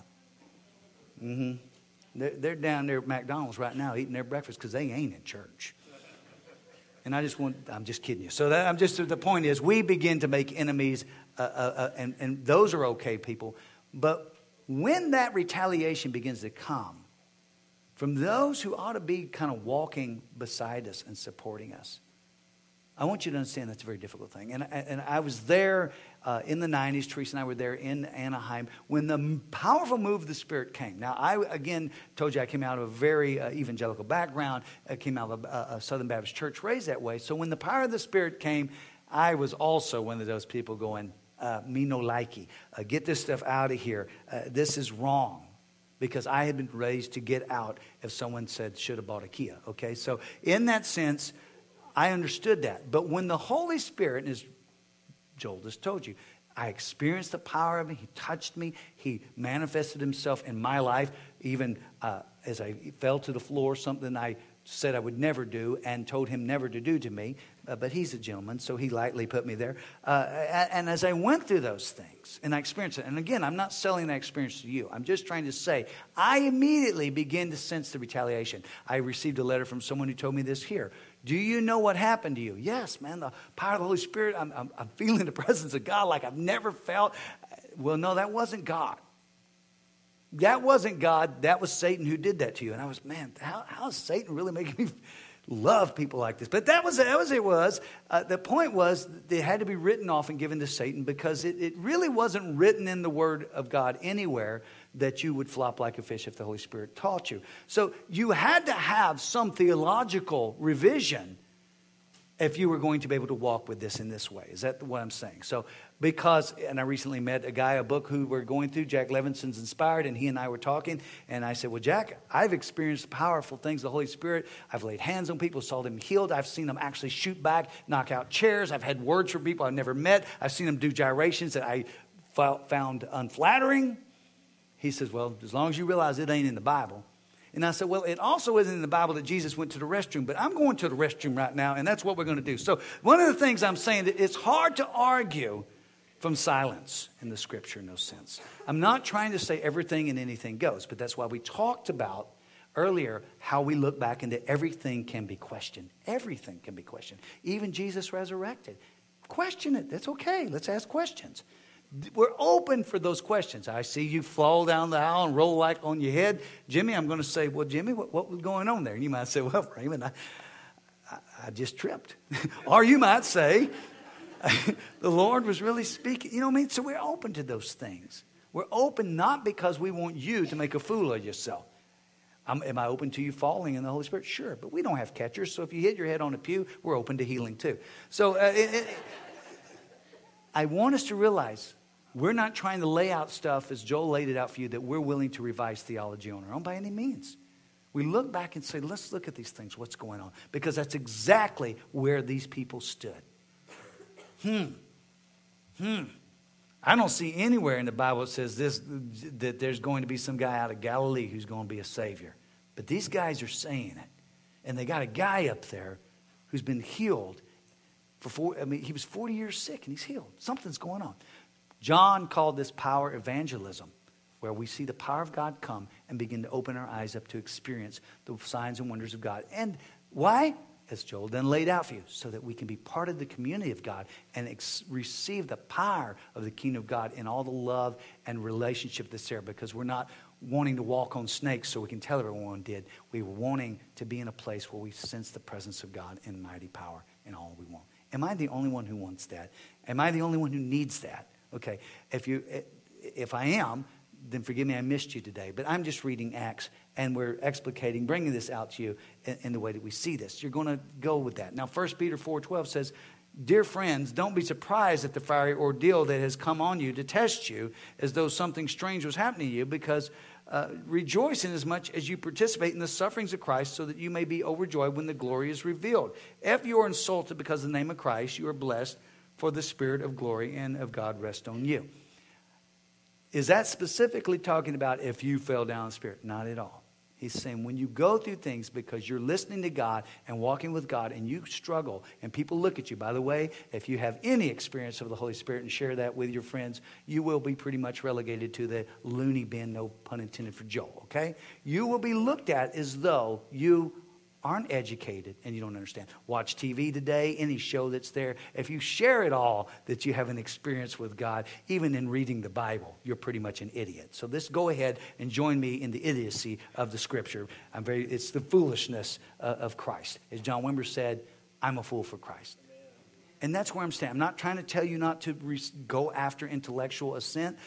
They're down there at McDonald's right now eating their breakfast because they ain't in church. And I'm just kidding you. So the point is, we begin to make enemies, and those are okay people. But when that retaliation begins to come from those who ought to be kind of walking beside us and supporting us, I want you to understand that's a very difficult thing. And I was there in the 90s. Teresa and I were there in Anaheim when the powerful move of the Spirit came. Now, I, again, told you I came out of a very evangelical background. I came out of a Southern Baptist church raised that way. So when the power of the Spirit came, I was also one of those people going, me no likey. Get this stuff out of here. This is wrong. Because I had been raised to get out if someone said, should have bought a Kia. Okay, so in that sense, I understood that. But when the Holy Spirit, and as Joel just told you, I experienced the power of him. He touched me. He manifested himself in my life. Even as I fell to the floor, something I said I would never do and told him never to do to me. but he's a gentleman, so he lightly put me there. And as I went through those things, and I experienced it, and again, I'm not selling that experience to you. I'm just trying to say, I immediately began to sense the retaliation. I received a letter from someone who told me this here. Do you know what happened to you? Yes, man, the power of the Holy Spirit. I'm feeling the presence of God like I've never felt. Well, no, that wasn't God. That wasn't God. That was Satan who did that to you. And I was, man, how is Satan really making me love people like this? But that was it was. The point was it had to be written off and given to Satan because it really wasn't written in the Word of God anywhere that you would flop like a fish if the Holy Spirit taught you. So you had to have some theological revision if you were going to be able to walk with this in this way. Is that what I'm saying? So because, and I recently met a book who we're going through, Jack Levinson's Inspired, and he and I were talking, and I said, well, Jack, I've experienced powerful things, the Holy Spirit. I've laid hands on people, saw them healed. I've seen them actually shoot back, knock out chairs. I've had words from people I've never met. I've seen them do gyrations that I found unflattering. He says, well, as long as you realize it ain't in the Bible. And I said, well, it also isn't in the Bible that Jesus went to the restroom, but I'm going to the restroom right now, and that's what we're going to do. So one of the things I'm saying, that it's hard to argue from silence in the Scripture in no sense. I'm not trying to say everything and anything goes, but that's why we talked about earlier how we look back into everything can be questioned. Everything can be questioned. Even Jesus resurrected. Question it. That's okay. Let's ask questions. We're open for those questions. I see you fall down the aisle and roll like on your head. Jimmy, I'm going to say, well, Jimmy, what was going on there? And you might say, well, Raymond, I just tripped. Or you might say, the Lord was really speaking. You know what I mean? So we're open to those things. We're open not because we want you to make a fool of yourself. Am I open to you falling in the Holy Spirit? Sure, but we don't have catchers. So if you hit your head on a pew, we're open to healing too. So I want us to realize we're not trying to lay out stuff as Joel laid it out for you that we're willing to revise theology on our own by any means. We look back and say, let's look at these things. What's going on? Because that's exactly where these people stood. I don't see anywhere in the Bible that says this, that there's going to be some guy out of Galilee who's going to be a savior. But these guys are saying it. And they got a guy up there who's been healed he was 40 years sick and he's healed. Something's going on. John called this power evangelism, where we see the power of God come and begin to open our eyes up to experience the signs and wonders of God. And why? As Joel then laid out for you, so that we can be part of the community of God and receive the power of the kingdom of God in all the love and relationship that's there. Because we're not wanting to walk on snakes so we can tell everyone did. We were wanting to be in a place where we sense the presence of God in mighty power in all we want. Am I the only one who wants that? Am I the only one who needs that? Okay, if I am, then forgive me, I missed you today. But I'm just reading Acts, and we're explicating, bringing this out to you in the way that we see this. You're going to go with that. Now, 1 Peter 4:12 says, dear friends, don't be surprised at the fiery ordeal that has come on you to test you, as though something strange was happening to you, because rejoice in as much as you participate in the sufferings of Christ, so that you may be overjoyed when the glory is revealed. If you are insulted because of the name of Christ, you are blessed, for the Spirit of glory and of God rest on you. Is that specifically talking about if you fell down in spirit? Not at all. He's saying when you go through things because you're listening to God and walking with God and you struggle and people look at you. By the way, if you have any experience of the Holy Spirit and share that with your friends, you will be pretty much relegated to the loony bin, no pun intended for Joel, okay? You will be looked at as though you aren't educated and you don't understand. Watch TV today, any show that's there. If you share it all that you have an experience with God, even in reading the Bible, you're pretty much an idiot. So let's go ahead and join me in the idiocy of the Scripture. It's the foolishness of Christ. As John Wimber said, I'm a fool for Christ. And that's where I'm standing. I'm not trying to tell you not to go after intellectual assent.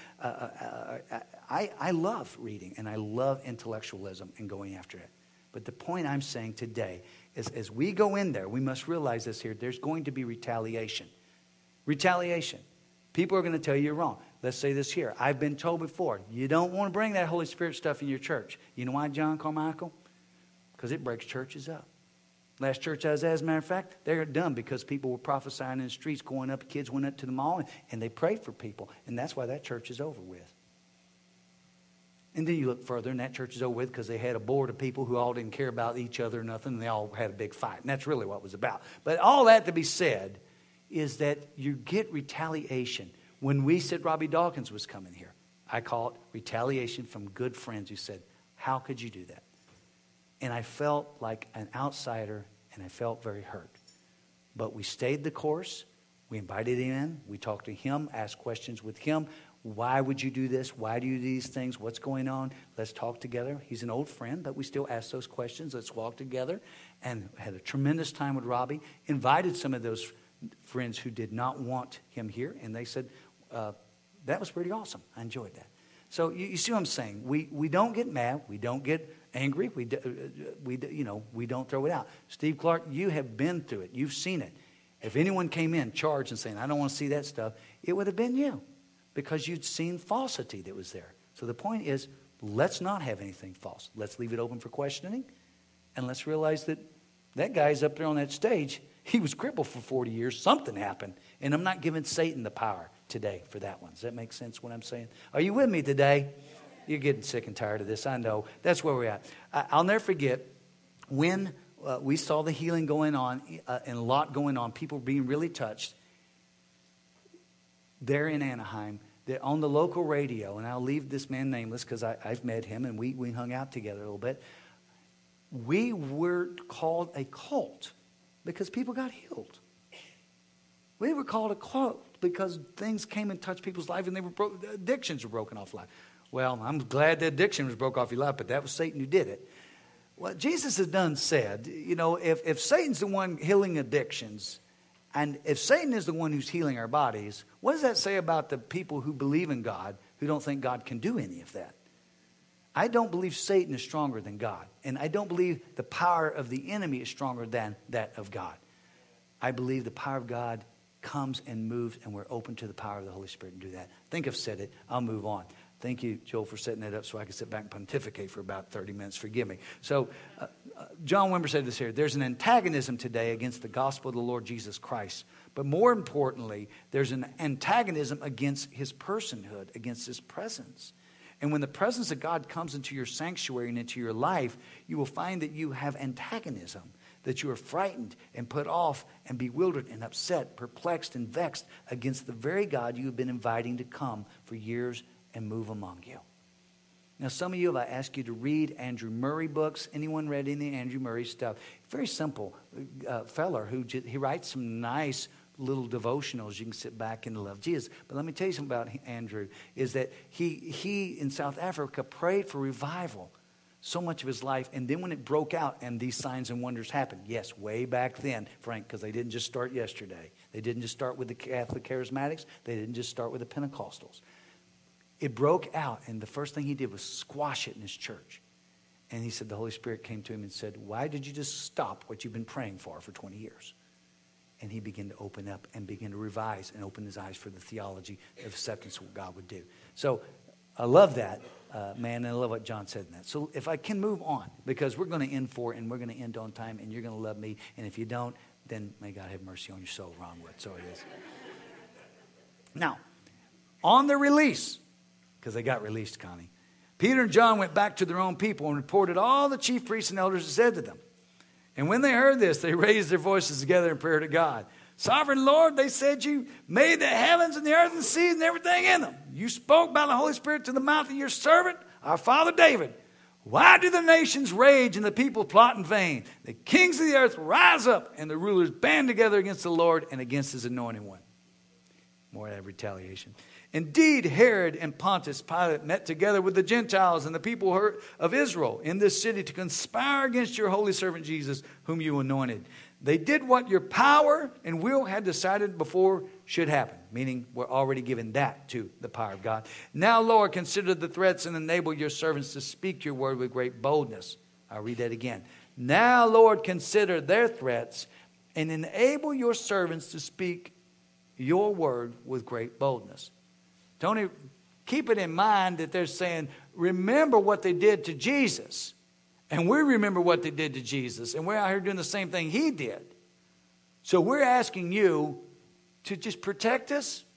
I love reading and I love intellectualism and going after it. But the point I'm saying today is as we go in there, we must realize this here. There's going to be retaliation. Retaliation. People are going to tell you you're wrong. Let's say this here. I've been told before, you don't want to bring that Holy Spirit stuff in your church. You know why, John Carmichael? Because it breaks churches up. Last church I was at, as a matter of fact, they're done because people were prophesying in the streets, going up, kids went up to the mall, and they prayed for people. And that's why that church is over with. And then you look further, and that church is over with because they had a board of people who all didn't care about each other or nothing, and they all had a big fight. And that's really what it was about. But all that to be said is that you get retaliation. When we said Robbie Dawkins was coming here, I call it retaliation from good friends who said, how could you do that? And I felt like an outsider, and I felt very hurt. But we stayed the course. We invited him in. We talked to him, asked questions with him. Why would you do this? Why do you do these things? What's going on? Let's talk together. He's an old friend, but we still ask those questions. Let's walk together. And had a tremendous time with Robbie. Invited some of those friends who did not want him here. And they said, that was pretty awesome. I enjoyed that. So you see what I'm saying? We don't get mad. We don't get angry. We don't throw it out. Steve Clark, you have been through it. You've seen it. If anyone came in charged and saying, I don't want to see that stuff, it would have been you. Because you'd seen falsity that was there. So the point is, let's not have anything false. Let's leave it open for questioning. And let's realize that that guy's up there on that stage. He was crippled for 40 years. Something happened. And I'm not giving Satan the power today for that one. Does that make sense what I'm saying? Are you with me today? You're getting sick and tired of this. I know. That's where we're at. I'll never forget when we saw the healing going on and a lot going on. People being really touched. There in Anaheim, on the local radio, and I'll leave this man nameless because I've met him and we hung out together a little bit. We were called a cult because people got healed. We were called a cult because things came and touched people's life and addictions were broken off life. Well, I'm glad the addiction was broke off your life, but that was Satan who did it. What Jesus has done said, if Satan's the one healing addictions, and if Satan is the one who's healing our bodies, what does that say about the people who believe in God who don't think God can do any of that? I don't believe Satan is stronger than God. And I don't believe the power of the enemy is stronger than that of God. I believe the power of God comes and moves, and we're open to the power of the Holy Spirit and do that. I think I've said it. I'll move on. Thank you, Joel, for setting that up so I can sit back and pontificate for about 30 minutes. Forgive me. So John Wimber said this here. There's an antagonism today against the gospel of the Lord Jesus Christ. But more importantly, there's an antagonism against his personhood, against his presence. And when the presence of God comes into your sanctuary and into your life, you will find that you have antagonism, that you are frightened and put off and bewildered and upset, perplexed and vexed against the very God you have been inviting to come for years and move among you. Now, some of you, if I ask you to read Andrew Murray books, anyone read any Andrew Murray stuff? Very simple feller he writes some nice little devotionals. You can sit back and love Jesus. But let me tell you something about Andrew, is that he in South Africa prayed for revival so much of his life, and then when it broke out and these signs and wonders happened, yes, way back then, Frank, because they didn't just start yesterday. They didn't just start with the Catholic Charismatics. They didn't just start with the Pentecostals. It broke out, and the first thing he did was squash it in his church. And he said the Holy Spirit came to him and said, why did you just stop what you've been praying for 20 years? And he began to open up and begin to revise and open his eyes for the theology of acceptance of what God would do. So I love that, man, and I love what John said in that. So if I can move on, because we're going to end and we're going to end on time, and you're going to love me. And if you don't, then may God have mercy on your soul, Ron Wood. So it is. Now, on the release, because they got released, Connie, Peter and John went back to their own people and reported all the chief priests and elders had said to them. And when they heard this, they raised their voices together in prayer to God. Sovereign Lord, they said, you made the heavens and the earth and the seas and everything in them. You spoke by the Holy Spirit to the mouth of your servant, our father David. Why do the nations rage and the people plot in vain? The kings of the earth rise up and the rulers band together against the Lord and against his anointed one. More of that retaliation. Indeed, Herod and Pontius Pilate met together with the Gentiles and the people of Israel in this city to conspire against your holy servant Jesus, whom you anointed. They did what your power and will had decided before should happen, meaning we're already given that to the power of God. Now, Lord, consider the threats and enable your servants to speak your word with great boldness. I'll read that again. Now, Lord, consider their threats and enable your servants to speak your word with great boldness. Tony, keep it in mind that they're saying, remember what they did to Jesus. And we remember what they did to Jesus. And we're out here doing the same thing he did. So we're asking you to just protect us.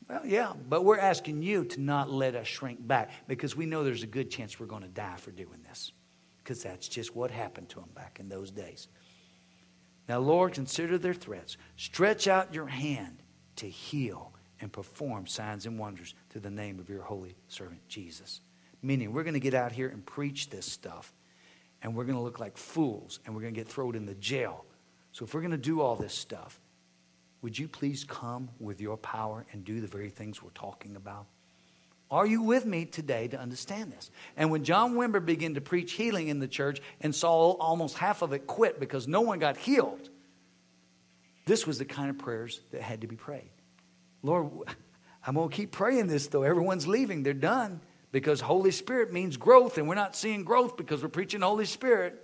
Well, yeah, but we're asking you to not let us shrink back because we know there's a good chance we're going to die for doing this because that's just what happened to them back in those days. Now, Lord, consider their threats. Stretch out your hand to heal and perform signs and wonders through the name of your holy servant, Jesus. Meaning, we're going to get out here and preach this stuff, and we're going to look like fools, and we're going to get thrown in the jail. So if we're going to do all this stuff, would you please come with your power and do the very things we're talking about? Are you with me today to understand this? And when John Wimber began to preach healing in the church and saw almost half of it quit because no one got healed, this was the kind of prayers that had to be prayed. Lord, I'm going to keep praying this, though. Everyone's leaving. They're done because Holy Spirit means growth, and we're not seeing growth because we're preaching Holy Spirit.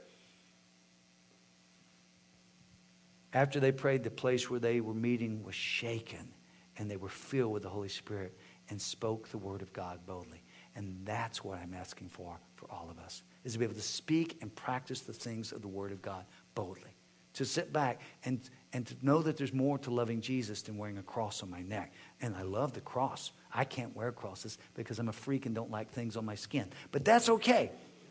After they prayed, the place where they were meeting was shaken, and they were filled with the Holy Spirit and spoke the word of God boldly. And that's what I'm asking for all of us, is to be able to speak and practice the things of the word of God boldly. To sit back and to know that there's more to loving Jesus than wearing a cross on my neck. And I love the cross. I can't wear crosses because I'm a freak and don't like things on my skin. But that's okay.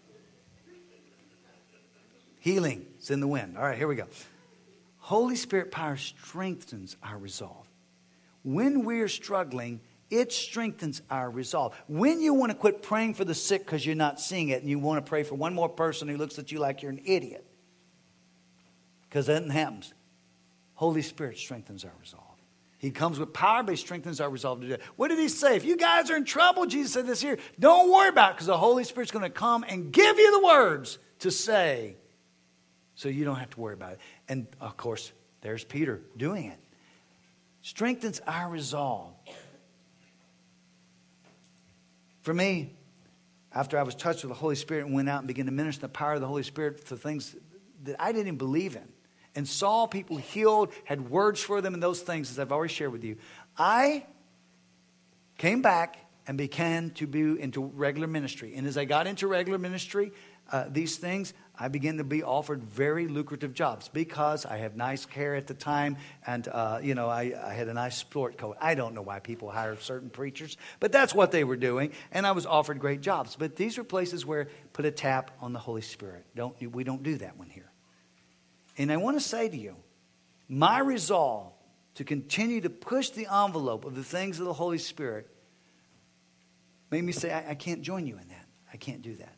Healing is in the wind. All right, here we go. Holy Spirit power strengthens our resolve. When we're struggling, it strengthens our resolve. When you want to quit praying for the sick because you're not seeing it, and you want to pray for one more person who looks at you like you're an idiot, because that happens, Holy Spirit strengthens our resolve. He comes with power, but he strengthens our resolve to do it. What did he say? If you guys are in trouble, Jesus said this here, don't worry about it because the Holy Spirit's going to come and give you the words to say so you don't have to worry about it. And, of course, there's Peter doing it. Strengthens our resolve. For me, after I was touched with the Holy Spirit and went out and began to minister the power of the Holy Spirit to things that I didn't even believe in, and saw people healed, had words for them and those things, as I've already shared with you, I came back and began to be into regular ministry. And as I got into regular ministry, these things, I began to be offered very lucrative jobs because I have nice hair at the time, and I had a nice sport coat. I don't know why people hire certain preachers, but that's what they were doing, and I was offered great jobs. But these are places where put a tap on the Holy Spirit. We don't do that one here. And I want to say to you, my resolve to continue to push the envelope of the things of the Holy Spirit made me say, I can't join you in that. I can't do that.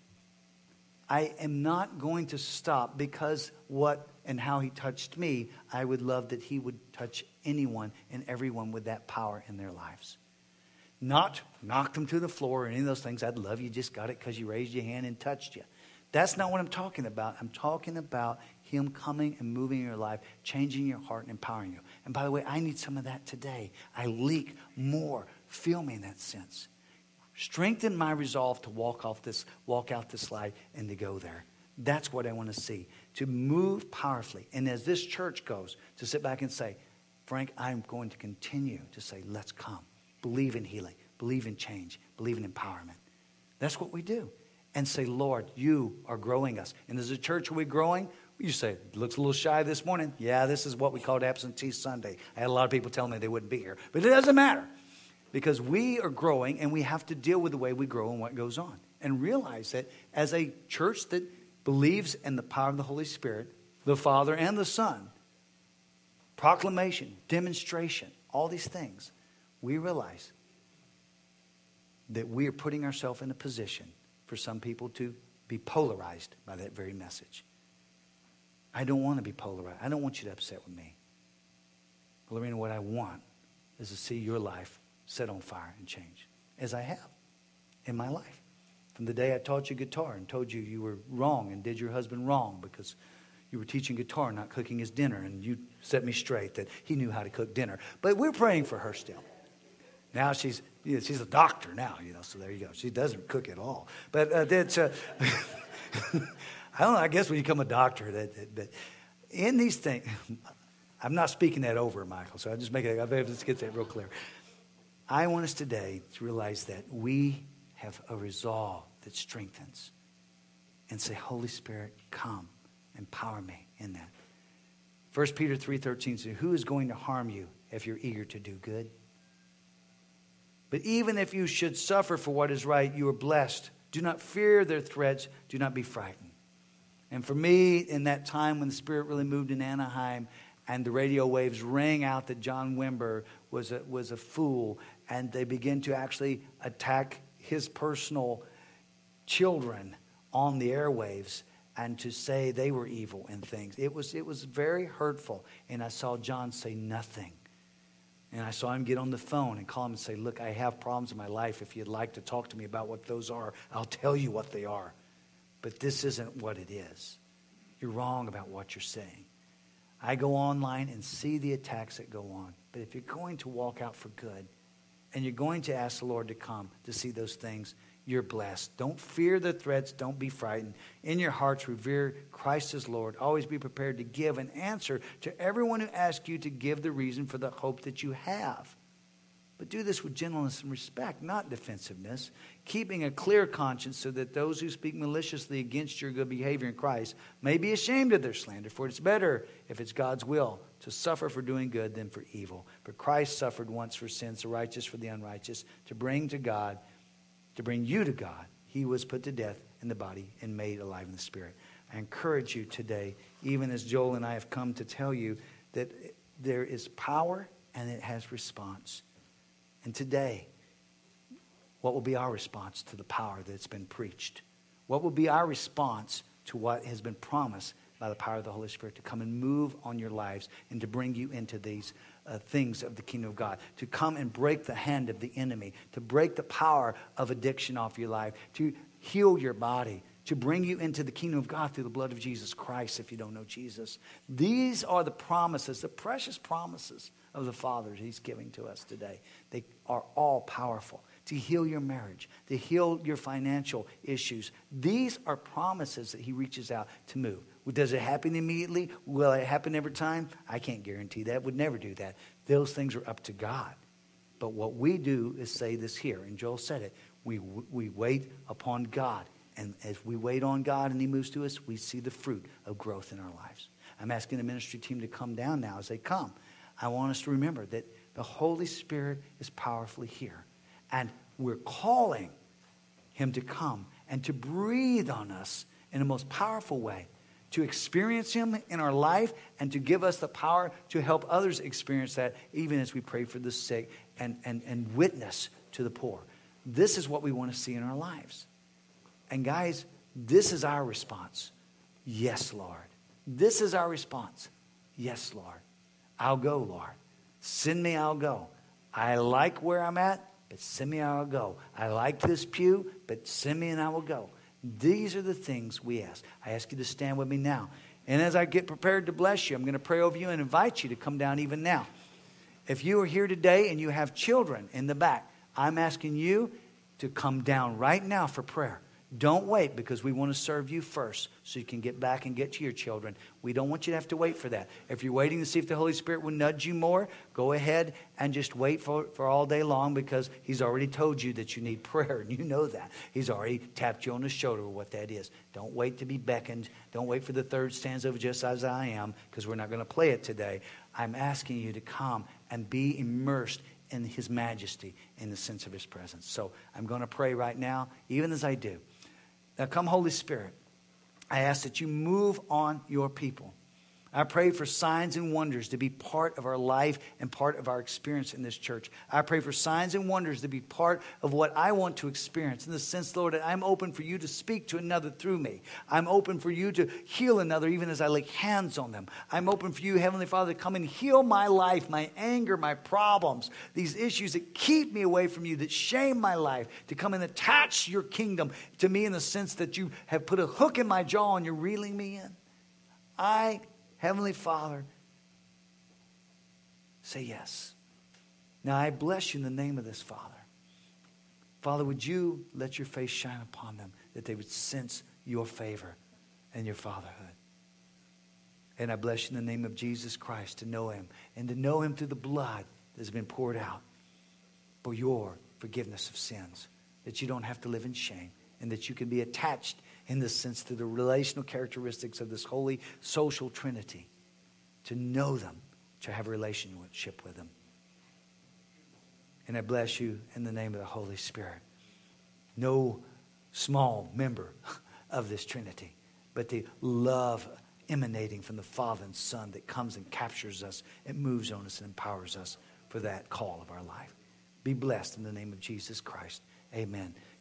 I am not going to stop because what and how he touched me, I would love that he would touch anyone and everyone with that power in their lives. Not knock them to the floor or any of those things. I'd love you just got it because you raised your hand and touched you. That's not what I'm talking about. I'm talking about him coming and moving in your life, changing your heart and empowering you. And by the way, I need some of that today. I leak more. Feel me in that sense. Strengthen my resolve to walk out this slide and to go there. That's what I want to see. To move powerfully. And as this church goes, to sit back and say, Frank, I'm going to continue to say, let's come. Believe in healing. Believe in change. Believe in empowerment. That's what we do. And say, Lord, you are growing us. And as a church, are we growing? You say, it looks a little shy this morning. Yeah, this is what we called Absentee Sunday. I had a lot of people telling me they wouldn't be here. But it doesn't matter. Because we are growing, and we have to deal with the way we grow and what goes on. And realize that as a church that believes in the power of the Holy Spirit, the Father and the Son, proclamation, demonstration, all these things, we realize that we are putting ourselves in a position for some people to be polarized by that very message. I don't want to be polarized. I don't want you to upset with me. Lorena, what I want is to see your life set on fire and change, as I have in my life. From the day I taught you guitar and told you you were wrong and did your husband wrong because you were teaching guitar, not cooking his dinner, and you set me straight that he knew how to cook dinner. But we're praying for her still. Now she's a doctor now, so there you go. She doesn't cook at all. But that's, I don't know, I guess when you become a doctor, that in these things, I'm not speaking that over, Michael, so let's get that real clear. I want us today to realize that we have a resolve that strengthens and say, Holy Spirit, come, empower me in that. 1 Peter 3:13 says, who is going to harm you if you're eager to do good? But even if you should suffer for what is right, you are blessed. Do not fear their threats. Do not be frightened. And for me, in that time when the Spirit really moved in Anaheim and the radio waves rang out that John Wimber was a fool, and they began to actually attack his personal children on the airwaves and to say they were evil and things. It was very hurtful. And I saw John say nothing. And I saw him get on the phone and call him and say, look, I have problems in my life. If you'd like to talk to me about what those are, I'll tell you what they are. But this isn't what it is. You're wrong about what you're saying. I go online and see the attacks that go on. But if you're going to walk out for good and you're going to ask the Lord to come to see those things, you're blessed. Don't fear the threats. Don't be frightened. In your hearts, revere Christ as Lord. Always be prepared to give an answer to everyone who asks you to give the reason for the hope that you have. But do this with gentleness and respect, not defensiveness, keeping a clear conscience so that those who speak maliciously against your good behavior in Christ may be ashamed of their slander. For it's better, if it's God's will, to suffer for doing good than for evil. For Christ suffered once for sins, the righteous for the unrighteous, to bring you to God. He was put to death in the body and made alive in the spirit. I encourage you today, even as Joel and I have come to tell you, that there is power and it has response. And today, what will be our response to the power that's been preached? What will be our response to what has been promised by the power of the Holy Spirit to come and move on your lives and to bring you into these things of the kingdom of God, to come and break the hand of the enemy, to break the power of addiction off your life, to heal your body, to bring you into the kingdom of God through the blood of Jesus Christ if you don't know Jesus. These are the promises, the precious promises of the Father He's giving to us today. They are all powerful to heal your marriage, to heal your financial issues. These are promises that He reaches out to move. Does it happen immediately? Will it happen every time? I can't guarantee that. Would never do that. Those things are up to God. But what we do is say this here, and Joel said it. We wait upon God. And as we wait on God and He moves to us, we see the fruit of growth in our lives. I'm asking the ministry team to come down now. As they come, I want us to remember that the Holy Spirit is powerfully here. And we're calling Him to come and to breathe on us in the most powerful way, to experience Him in our life and to give us the power to help others experience that, even as we pray for the sick and witness to the poor. This is what we want to see in our lives. And guys, this is our response. Yes, Lord. This is our response. Yes, Lord. I'll go, Lord. Send me, I'll go. I like where I'm at, but send me, I'll go. I like this pew, but send me and I will go. These are the things we ask. I ask you to stand with me now. And as I get prepared to bless you, I'm going to pray over you and invite you to come down even now. If you are here today and you have children in the back, I'm asking you to come down right now for prayer. Don't wait, because we want to serve you first so you can get back and get to your children. We don't want you to have to wait for that. If you're waiting to see if the Holy Spirit will nudge you more, go ahead and just wait for all day long, because He's already told you that you need prayer, and you know that. He's already tapped you on the shoulder with what that is. Don't wait to be beckoned. Don't wait for the third stanza of Just As I Am, because we're not going to play it today. I'm asking you to come and be immersed in His majesty, in the sense of His presence. So I'm going to pray right now, even as I do. Now come, Holy Spirit. I ask that you move on your people. I pray for signs and wonders to be part of our life and part of our experience in this church. I pray for signs and wonders to be part of what I want to experience, in the sense, Lord, that I'm open for you to speak to another through me. I'm open for you to heal another even as I lay hands on them. I'm open for you, Heavenly Father, to come and heal my life, my anger, my problems, these issues that keep me away from you, that shame my life, to come and attach your kingdom to me in the sense that you have put a hook in my jaw and you're reeling me in. Heavenly Father, say yes. Now I bless you in the name of this, Father. Father, would you let your face shine upon them, that they would sense your favor and your fatherhood. And I bless you in the name of Jesus Christ, to know Him, and to know Him through the blood that has been poured out for your forgiveness of sins, that you don't have to live in shame, and that you can be attached in this sense to the relational characteristics of this holy social trinity, to know them, to have a relationship with them. And I bless you in the name of the Holy Spirit. No small member of this Trinity, but the love emanating from the Father and Son that comes and captures us and moves on us and empowers us for that call of our life. Be blessed in the name of Jesus Christ. Amen.